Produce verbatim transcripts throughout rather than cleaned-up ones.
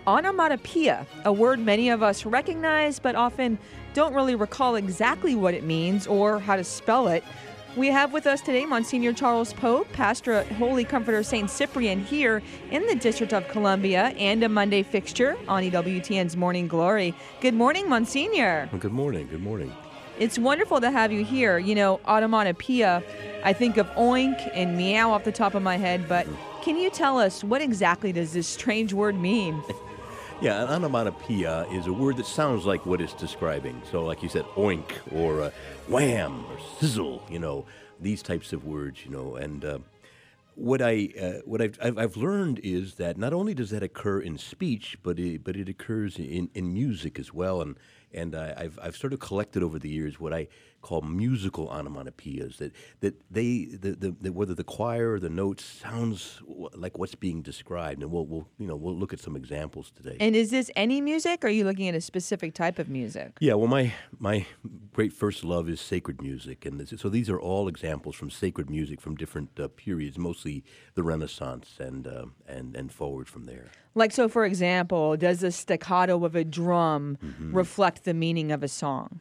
onomatopoeia, a word many of us recognize but often don't really recall exactly what it means or how to spell it. We have with us today Monsignor Charles Pope, pastor at Holy Comforter Saint Cyprian here in the District of Columbia, and a Monday fixture on E W T N's Morning Glory. Good morning, Monsignor. Well, good morning. Good morning. It's wonderful to have you here. You know, onomatopoeia, I think of oink and meow off the top of my head, but can you tell us what exactly does this strange word mean? Yeah, an onomatopoeia is a word that sounds like what it's describing. So like you said, oink or uh, wham or sizzle, you know, these types of words, you know. And uh, what, I, uh, what I've, I've, I've learned is that not only does that occur in speech, but it, but it occurs in, in music as well. And And uh, I've I've sort of collected over the years what I call musical onomatopoeias, that that they the, the, the whether the choir or the notes sounds like what's being described, and we'll we'll you know we'll look at some examples today. And is this any music, or are you looking at a specific type of music? Yeah, well, my my great first love is sacred music, and this, so these are all examples from sacred music from different uh, periods, mostly the Renaissance and uh, and and forward from there. Like, so for example, does the staccato of a drum mm-hmm. reflect the meaning of a song?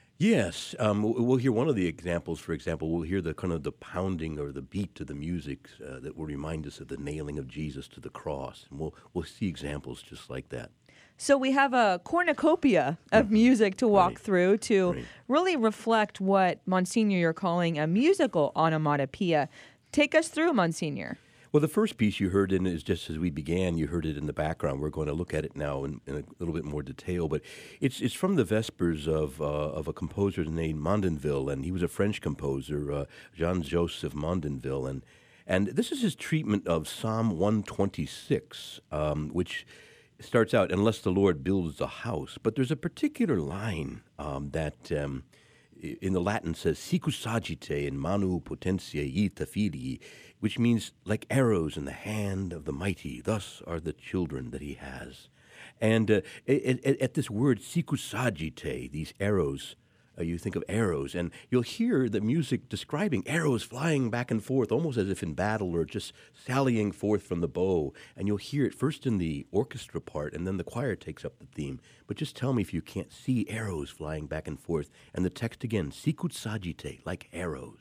Yes. Um, we'll hear one of the examples, for example, we'll hear the kind of the pounding or the beat to the music uh, that will remind us of the nailing of Jesus to the cross. And we'll, we'll see examples just like that. So we have a cornucopia of music to walk right. through to right. really reflect what, Monsignor, you're calling a musical onomatopoeia. Take us through, Monsignor. Well, the first piece you heard in is just as we began, you heard it in the background. We're going to look at it now in, in a little bit more detail, but it's it's from the Vespers of uh, of a composer named Mondinville, and he was a French composer, uh, Jean-Joseph Mondinville, and and this is his treatment of Psalm one twenty-six, um, which starts out, "Unless the Lord builds a house," but there's a particular line um, that. Um, in the Latin says, sicu sagite in manu potentiae ita filii, which means like arrows in the hand of the mighty, thus are the children that he has. And uh, at, at this word, sicu sagite, these arrows, uh, you think of arrows, and you'll hear the music describing arrows flying back and forth, almost as if in battle or just sallying forth from the bow. And you'll hear it first in the orchestra part, and then the choir takes up the theme. But just tell me if you can't see arrows flying back and forth. And the text again, sicut sagite, like arrows.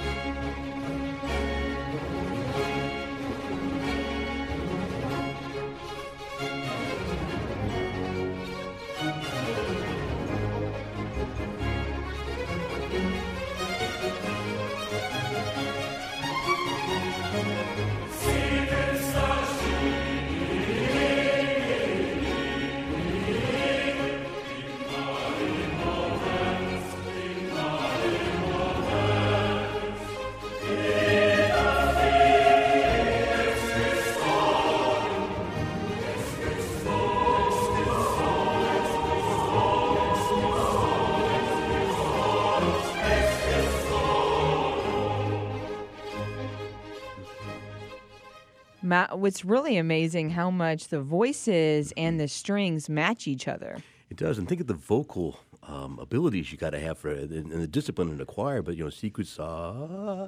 It's really amazing how much the voices and the strings match each other. It does, and think of the vocal um, abilities you got to have for in, in the discipline in the choir. But you know, secret sa.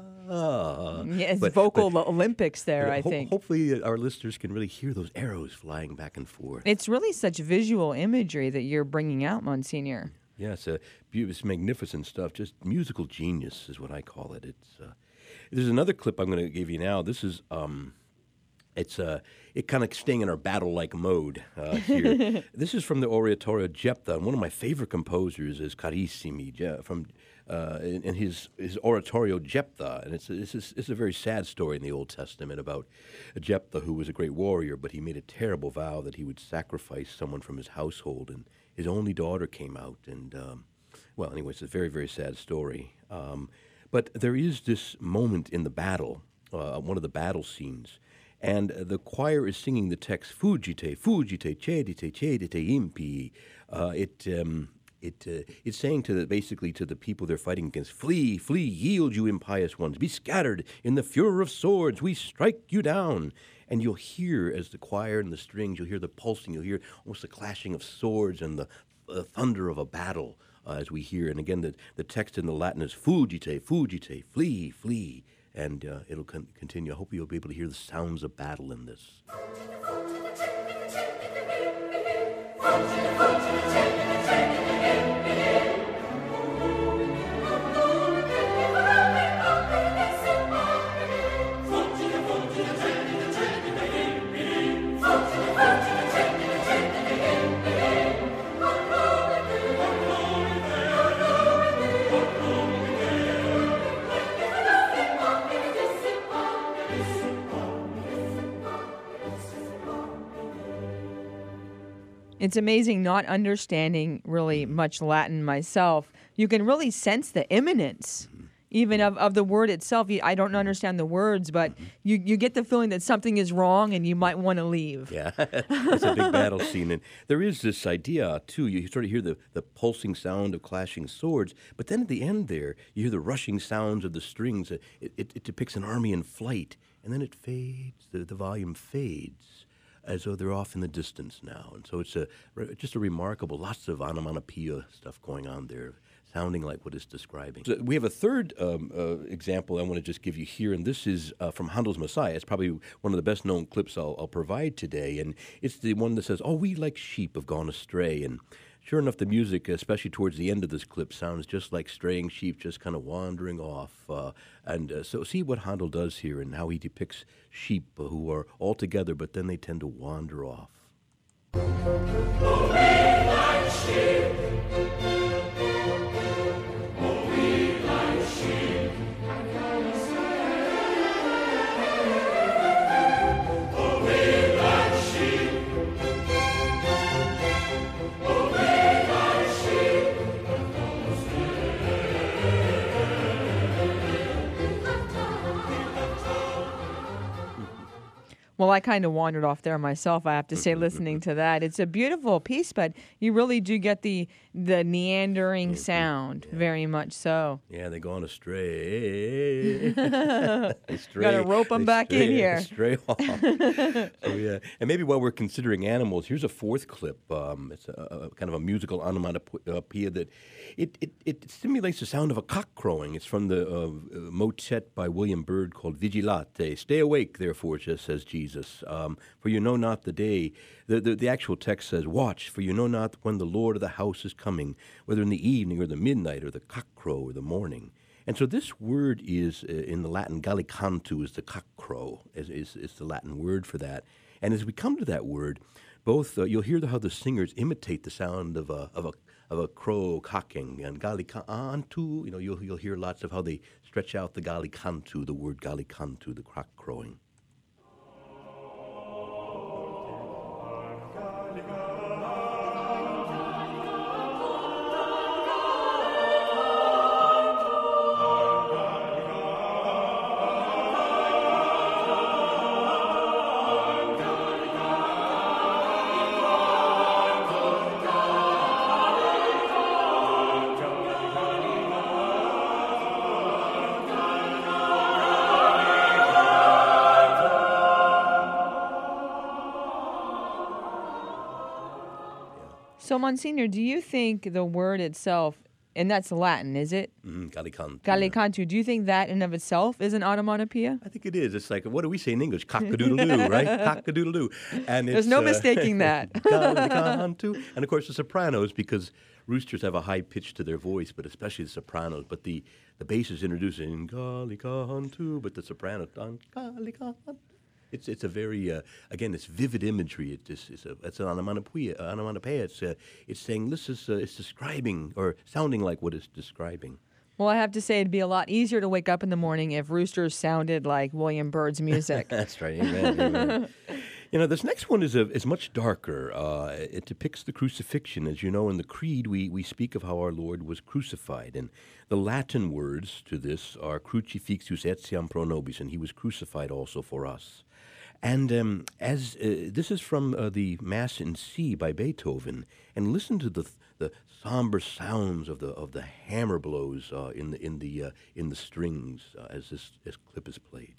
Yes, but, vocal but, Olympics there. I ho- think. Hopefully, our listeners can really hear those arrows flying back and forth. It's really such visual imagery that you're bringing out, Monsignor. Yeah, it's a it's magnificent stuff. Just musical genius is what I call it. It's uh, there's another clip I'm going to give you now. This is. Um, It's uh, it kind of staying in our battle-like mode uh, here. This is from the oratorio Jephthah, and one of my favorite composers is Carissimi Je- from uh, in, in his his oratorio Jephthah, and it's a, it's, a, it's a very sad story in the Old Testament about Jephthah, who was a great warrior, but he made a terrible vow that he would sacrifice someone from his household, and his only daughter came out, and um, well, anyway, it's a very very sad story. Um, but there is this moment in the battle, uh, one of the battle scenes. And the choir is singing the text, Fugite, fugite, cedite, cedite impii. Uh, it, um, it, uh, it's saying to the, basically to the people they're fighting against, flee, flee, yield, you impious ones. Be scattered in the furor of swords. We strike you down. And you'll hear, as the choir and the strings, you'll hear the pulsing. You'll hear almost the clashing of swords and the uh, thunder of a battle uh, as we hear. And again, the, the text in the Latin is, Fugite, fugite, flee, flee. And uh, it'll con- continue. I hope you'll be able to hear the sounds of battle in this. It's amazing not understanding really much Latin myself. You can really sense the imminence even of, of the word itself. You- I don't understand the words, but you, you get the feeling that something is wrong and you might want to leave. Yeah, it's a big battle scene. And there is this idea, too. You sort of hear the, the pulsing sound of clashing swords, but then at the end there, you hear the rushing sounds of the strings. It, it, it depicts an army in flight, and then it fades, the, the volume fades, as though they're off in the distance now. And so it's a just a remarkable, lots of onomatopoeia stuff going on there, sounding like what it's describing. So we have a third um, uh, example I want to just give you here, and this is uh, from Handel's Messiah. It's probably one of the best-known clips I'll, I'll provide today, and it's the one that says, "Oh, we like sheep have gone astray." And sure enough, the music, especially towards the end of this clip, sounds just like straying sheep just kind of wandering off. Uh, and uh, so see what Handel does here and how he depicts sheep uh, who are all together, but then they tend to wander off. Oh, we like sheep. Oh, we like sheep. Oh, we like sheep. Oh, we like sheep. Well, I kind of wandered off there myself, I have to say, listening to that. It's a beautiful piece, but you really do get the the meandering sound, very much so. Yeah, they're going astray. Stray, Gotta rope 'em they back in stray- here. Stray off. So, yeah. And maybe while we're considering animals, here's a fourth clip. Um, it's a, a kind of a musical onomatopoeia that it, it, it simulates the sound of a cock crowing. It's from the uh, motet by William Byrd called Vigilate. Stay awake, therefore, just says Jesus, um, for you know not the day. The, the, the actual text says, watch, for you know not when the Lord of the house is coming, whether in the evening or the midnight or the cockcrow or the morning. And so this word is, uh, in the Latin, gallicantu is the cockcrow, is, is, is the Latin word for that. And as we come to that word, both, uh, you'll hear the, how the singers imitate the sound of a, of a, of a crow cocking, and gallicantu, you know, you'll, you'll hear lots of how they stretch out the gallicantu, the word gallicantu, the cock crowing. So, Monsignor, do you think the word itself, and that's Latin, is it? Mm, gallicantu. Gallicantu, do you think that in of itself is an onomatopoeia? I think it is. It's like, what do we say in English? Cock-a-doodle-doo, right? Cock-a-doodle-doo. And There's it's, no uh, mistaking that. gallicantu. And, of course, the sopranos, because roosters have a high pitch to their voice, but especially the sopranos. But the, the bass is introduced in gallicantu, but the soprano, on gallicantu. It's it's a very, uh, again, it's vivid imagery. It just, it's, a, it's an onomatopoeia. Uh, onomatopoeia. It's, uh, it's saying, this is, uh, it's describing, or sounding like what it's describing. Well, I have to say it'd be a lot easier to wake up in the morning if roosters sounded like William Byrd's music. That's right. Amen. Amen. You know, this next one is a, is much darker. Uh, it depicts the crucifixion. As you know, in the Creed, we, we speak of how our Lord was crucified. And the Latin words to this are crucifixus etiam pro nobis, and he was crucified also for us. And um, as uh, this is from uh, the Mass in C by Beethoven, and listen to the the somber sounds of the of the hammer blows uh, in the in the uh, in the strings uh, as this, this clip is played.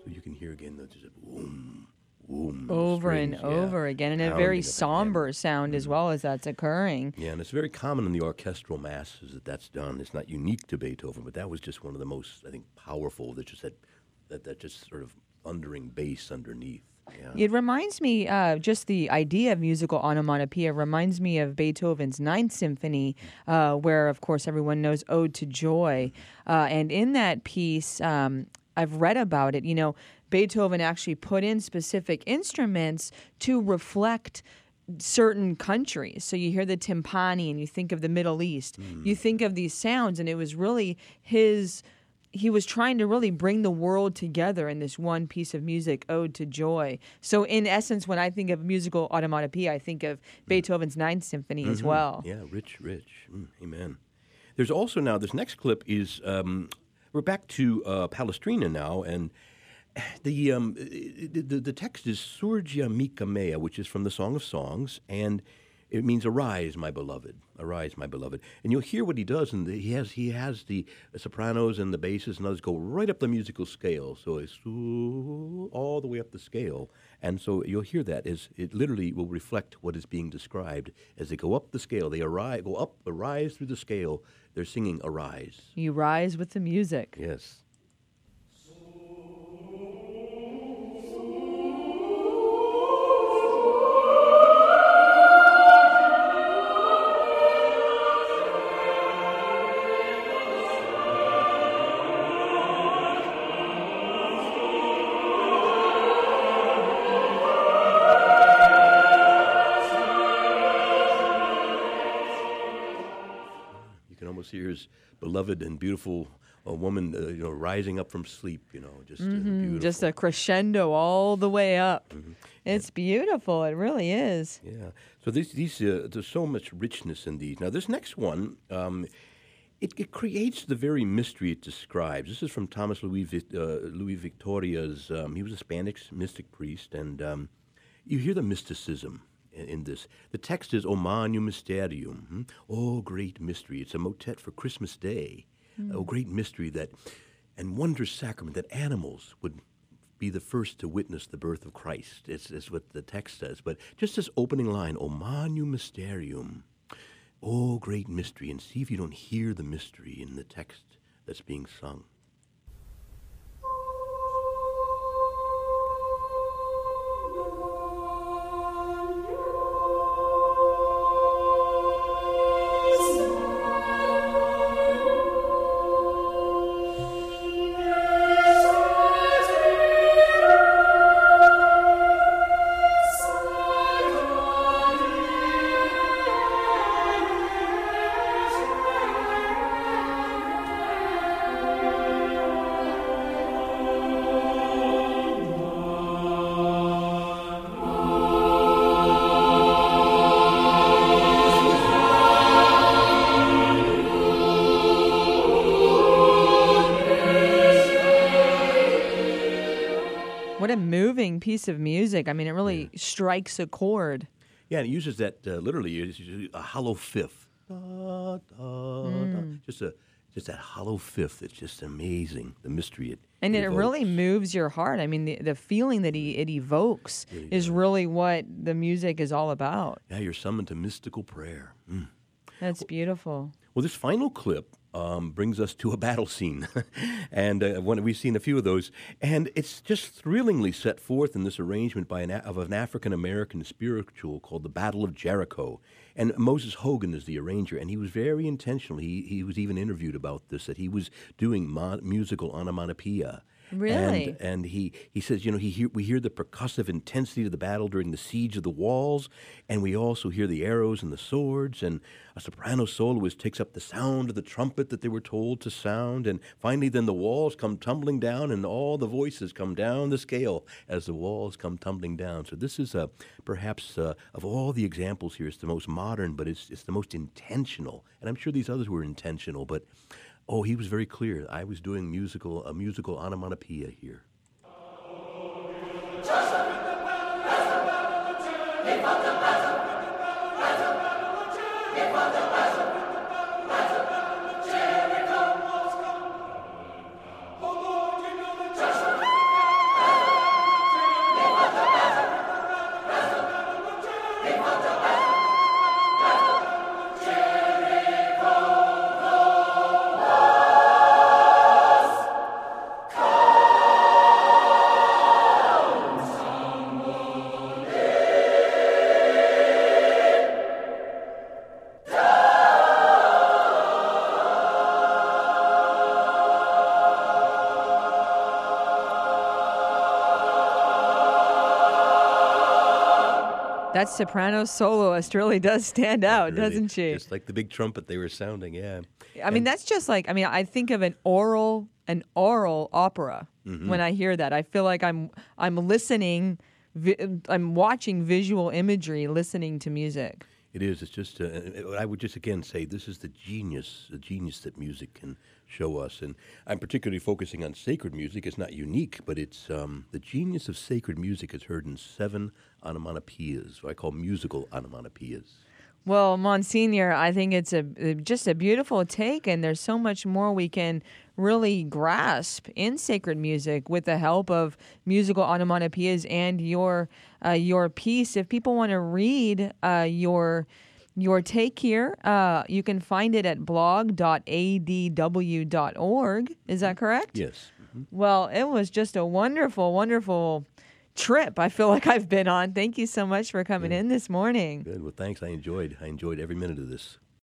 So you can hear again the just boom, boom. Over and strings, yeah, over again, and a pounding very of the somber hammer. sound as well as that's occurring. Yeah, and it's very common in the orchestral masses that that's done. It's not unique to Beethoven, but that was just one of the most, I think, powerful. That just had that that just sort of thundering bass underneath. Yeah. It reminds me, uh, just the idea of musical onomatopoeia reminds me of Beethoven's Ninth Symphony, uh, where, of course, everyone knows Ode to Joy. Uh, and in that piece, um, I've read about it, you know, Beethoven actually put in specific instruments to reflect certain countries. So you hear the timpani and you think of the Middle East. Mm. You think of these sounds, and it was really his... He was trying to really bring the world together in this one piece of music, Ode to Joy. So in essence, when I think of musical onomatopoeia, I think of Beethoven's Ninth Symphony mm-hmm. as well. Yeah, rich, rich. Mm, amen. There's also now, this next clip is, um, we're back to uh, Palestrina now, and the, um, the, the, the text is Surgia mica mea, which is from the Song of Songs, and it means "Arise, my beloved, arise, my beloved." And you'll hear what he does, and he has he has the sopranos and the basses and others go right up the musical scale, so it's all the way up the scale. And so you'll hear that is it literally will reflect what is being described as they go up the scale. They arise, go up, arise through the scale. They're singing "Arise." You rise with the music. Yes. Here is beloved and beautiful a woman, uh, you know, rising up from sleep. You know, just mm-hmm. uh, beautiful. Just a crescendo all the way up. Mm-hmm. It's yeah. beautiful. It really is. Yeah. So these these uh, there's so much richness in these. Now this next one, um, it, it creates the very mystery it describes. This is from Thomas Louis uh, Louis Victoria's. Um, he was a Spanish mystic priest, and um, you hear the mysticism in this. The text is O Magnum Mysterium, hmm? Oh, great mystery. It's a motet for Christmas Day. Mm. Oh, great mystery that, and wondrous sacrament that animals would be the first to witness the birth of Christ. It's, it's what the text says. But just this opening line, O Magnum Mysterium, oh, great mystery, and see if you don't hear the mystery in the text that's being sung. What a moving piece of music. I mean, it really yeah. strikes a chord. Yeah, and it uses that uh, literally it's a hollow fifth. Da, da, mm. da. Just a just that hollow fifth. It's just amazing, the mystery it And it it really moves your heart. I mean, the, the feeling that he, it evokes really is does. really what the music is all about. Yeah, you're summoned to mystical prayer. Mm. That's beautiful. Well, this final clip um, brings us to a battle scene, and uh, when we've seen a few of those, and it's just thrillingly set forth in this arrangement by an of an African American spiritual called the Battle of Jericho. And Moses Hogan is the arranger, and he was very intentional. He he was even interviewed about this, that he was doing mo- musical onomatopoeia. Really? And, and he, he says, you know, he hear, we hear the percussive intensity of the battle during the siege of the walls, and we also hear the arrows and the swords, and a soprano soloist takes up the sound of the trumpet that they were told to sound, and finally then the walls come tumbling down, and all the voices come down the scale as the walls come tumbling down. So this is, uh, perhaps, uh, of all the examples here, it's the most modern, but it's, it's the most intentional. And I'm sure these others were intentional, but... Oh, he was very clear. I was doing musical a musical onomatopoeia here. That soprano soloist really does stand out, Really, doesn't she? Just like the big trumpet they were sounding, yeah. I mean, that's just like, I mean, I think of an oral, an oral opera Mm-hmm. when I hear that. I feel like I'm, I'm listening, vi- I'm watching visual imagery, listening to music. It is. It's just. Uh, I would just again say this is the genius, the genius that music can show us, and I'm particularly focusing on sacred music. It's not unique, but it's um, the genius of sacred music is heard in seven onomatopoeias, what I call musical onomatopoeias. Well, Monsignor, I think it's a just a beautiful take, and there's so much more we can really grasp in sacred music with the help of musical onomatopoeias and your uh, your piece. If people want to read uh, your your take here, uh, you can find it at blog dot a d w dot org. Is that correct? Yes. Mm-hmm. Well, it was just a wonderful, wonderful trip I feel like I've been on. Thank you so much for coming Yeah. in this morning. Good. Well, thanks. I enjoyed. I enjoyed every minute of this.